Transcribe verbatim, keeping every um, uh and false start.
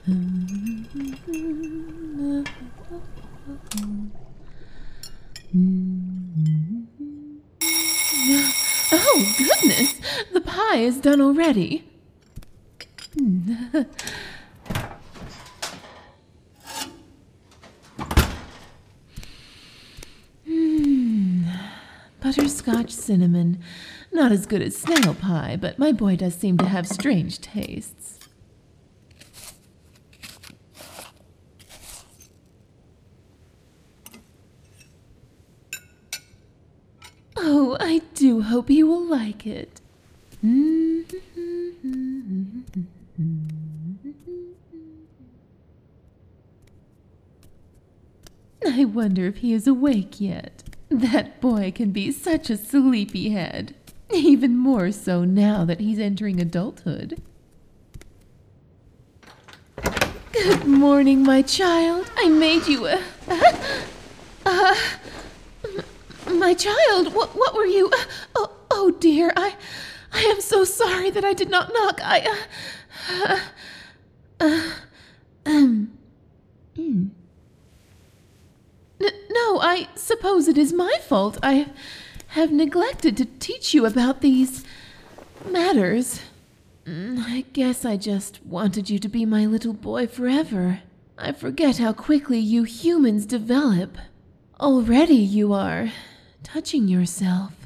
Oh, goodness! The pie is done already. Butterscotch cinnamon. Not as good as snail pie, but my boy does seem to have strange tastes. Oh, I do hope he will like it. I wonder if he is awake yet. That boy can be such a sleepyhead. Even more so now that he's entering adulthood. Good morning, my child. I made you a... Uh, uh, my child, what, what were you... Uh, oh, oh, dear, I... I am so sorry that I did not knock. I... Uh, uh, um... Mm. N- no, I suppose it is my fault. I have neglected to teach you about these matters. I guess I just wanted you to be my little boy forever. I forget how quickly you humans develop. Already you are touching yourself.